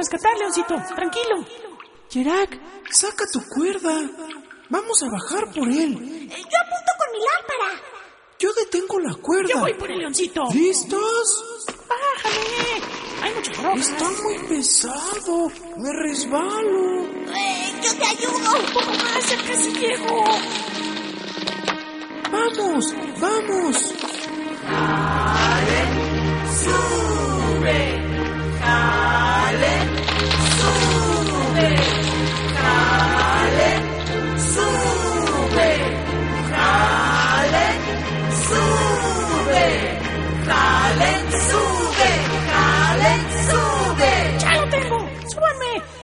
rescatar, Leoncito. Tranquilo. Yerak, saca tu cuerda. Vamos a bajar por él. Yo apunto con mi lámpara. Yo detengo la cuerda. Yo voy por el Leoncito. ¿Listos? Bájale. Hay muchas rocas. Está muy pesado. Me resbalo. Yo te ayudo. Un poco más, ya casi llego. ¡Vamos! ¡Vamos! ¡Sube!